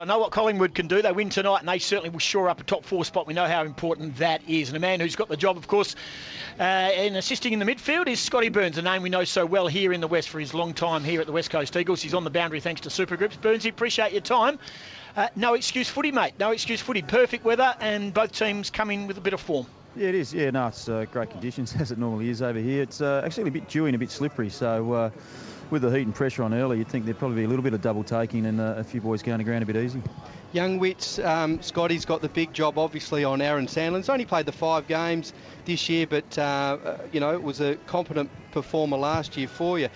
I know what Collingwood can do. They win tonight and they certainly will shore up a top 4 spot. We know how important that is. And a man who's got the job, of course, in assisting in the midfield is Scotty Burns, a name we know so well here in the West for his long time here at the West Coast Eagles. He's on the boundary thanks to Supergroups. Burnsy, appreciate your time. No excuse footy, mate. No excuse footy. Perfect weather and both teams come in with a bit of form. Yeah, it is. Yeah, no, it's great conditions as it normally is over here. It's actually a bit dewy and a bit slippery, so with the heat and pressure on early, you'd think there'd probably be a little bit of double taking and a few boys going to ground a bit easy. Young Wits, Scotty's got the big job obviously on Aaron Sandlin's only played the 5 games this year, but it was a competent performer last year for you.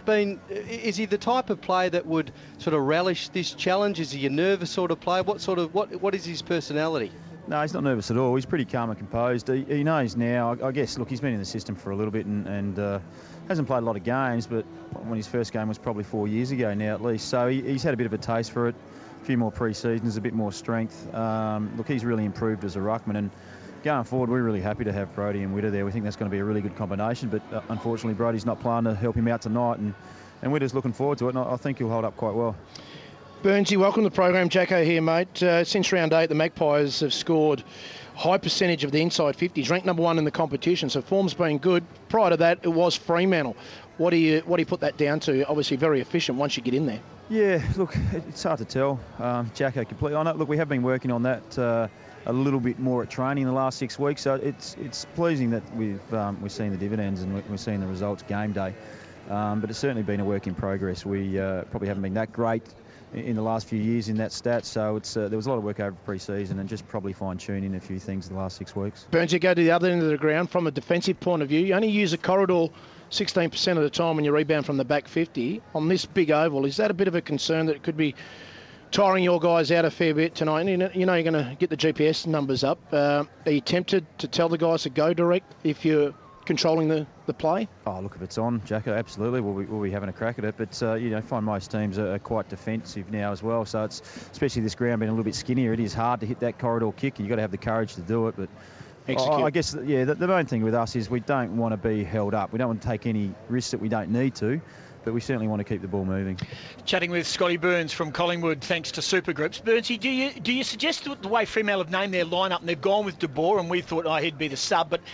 Is he the type of player that would sort of relish this challenge? Is he a nervous sort of player? What is his personality? No, he's not nervous at all. He's pretty calm and composed. He knows now. I guess, look, he's been in the system for a little bit and hasn't played a lot of games, but when his first game was probably 4 years ago now at least. So he's had a bit of a taste for it, a few more pre-seasons, a bit more strength. Look, he's really improved as a ruckman, and going forward, we're really happy to have Brodie and Witter there. We think that's going to be a really good combination, but unfortunately, Brodie's not playing to help him out tonight, and Witter's looking forward to it, and I think he'll hold up quite well. Burnsy, welcome to the program. Jacko here, mate. Since round 8, the Magpies have scored high percentage of the inside 50s, ranked number 1 in the competition, so form's been good. Prior to that, it was Fremantle. What do you put that down to? Obviously very efficient once you get in there. Yeah, look, it's hard to tell. Jacko completely on it. Look, we have been working on that a little bit more at training in the last 6 weeks, so it's pleasing that we're seeing the dividends and we're seeing the results game day. But it's certainly been a work in progress. We probably haven't been that great in the last few years in that stat, so there was a lot of work over pre-season and just probably fine-tuning a few things in the last 6 weeks. Burns, you go to the other end of the ground from a defensive point of view. You only use a corridor 16% of the time when you rebound from the back 50. On this big oval, is that a bit of a concern that it could be tiring your guys out a fair bit tonight? You know you're going to get the GPS numbers up. Are you tempted to tell the guys to go direct if you're controlling the play? Oh, look, if it's on, Jacko, absolutely, we'll be having a crack at it. But, I find most teams are quite defensive now as well. So it's, especially this ground being a little bit skinnier, it is hard to hit that corridor kick. You've got to have the courage to do it. But I guess, the main thing with us is we don't want to be held up. We don't want to take any risks that we don't need to. But we certainly want to keep the ball moving. Chatting with Scotty Burns from Collingwood, thanks to Supergroups. Burnsy, do you suggest that the way Fremantle have named their lineup and they've gone with De Boer, and we thought he'd be the sub, but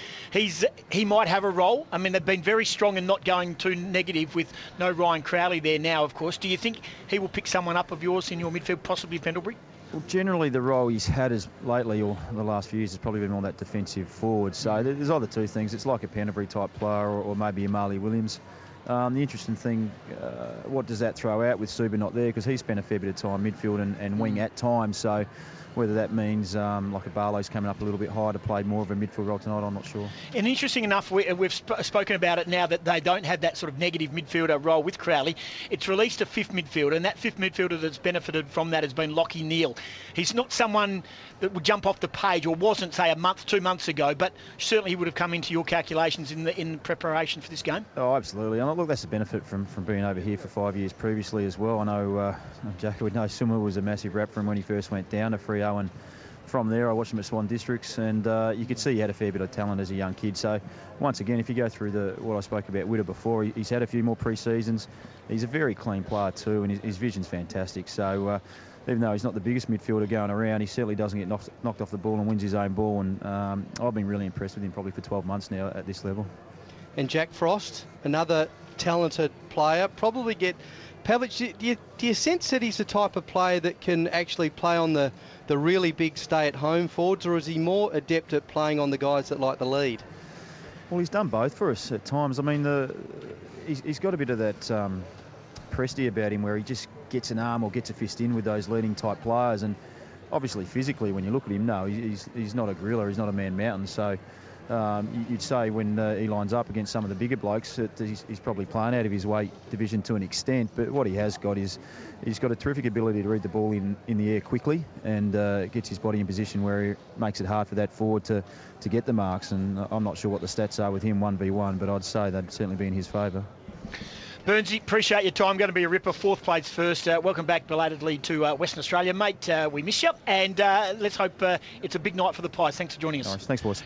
he might have a role? I mean, they've been very strong and not going too negative with no Ryan Crowley there now, of course. Do you think he will pick someone up of yours in your midfield, possibly Pendlebury? Well, generally the role he's had lately or the last few years has probably been on that defensive forward. So there's either two things. It's like a Pendlebury type player or maybe a Marley Williams. The interesting thing, what does that throw out with Suba not there? Because he spent a fair bit of time midfield and wing at times. So whether that means like a Barlow's coming up a little bit higher to play more of a midfield role tonight, I'm not sure. And interesting enough, we've spoken about it now that they don't have that sort of negative midfielder role with Crowley. It's released a 5th midfielder, and that 5th midfielder that's benefited from that has been Lachie Neale. He's not someone that would jump off the page, or wasn't, say, 2 months ago, but certainly he would have come into your calculations in preparation for this game. Oh, absolutely. And look, that's a benefit from being over here for 5 years previously as well. I know Jacko would know Summer was a massive rep for him when he first went down to Freo, and from there I watched him at Swan Districts, and you could see he had a fair bit of talent as a young kid. So once again, if you go through what I spoke about Witter before, he's had a few more pre-seasons. He's a very clean player too, and his vision's fantastic. So even though he's not the biggest midfielder going around, he certainly doesn't get knocked off the ball and wins his own ball. And I've been really impressed with him probably for 12 months now at this level. And Jack Frost, another talented player, probably get... Pavlich, do you sense that he's the type of player that can actually play on the really big stay-at-home forwards, or is he more adept at playing on the guys that like the lead? Well, he's done both for us at times. I mean, he's got a bit of that Presty about him where he just gets an arm or gets a fist in with those leading type players. And obviously physically, when you look at him, no, he's not a gorilla, he's not a man mountain. So you'd say when he lines up against some of the bigger blokes that he's probably playing out of his weight division to an extent, but what he has got is he's got a terrific ability to read the ball in the air quickly, and gets his body in position where he makes it hard for that forward to get the marks. And I'm not sure what the stats are with him 1v1, but I'd say they'd certainly be in his favour. Burnsy, appreciate your time. Going to be a ripper. 4th place first. Welcome back belatedly to Western Australia, mate. We miss you, and let's hope it's a big night for the Pies. Thanks for joining us. Nice. Thanks, boys.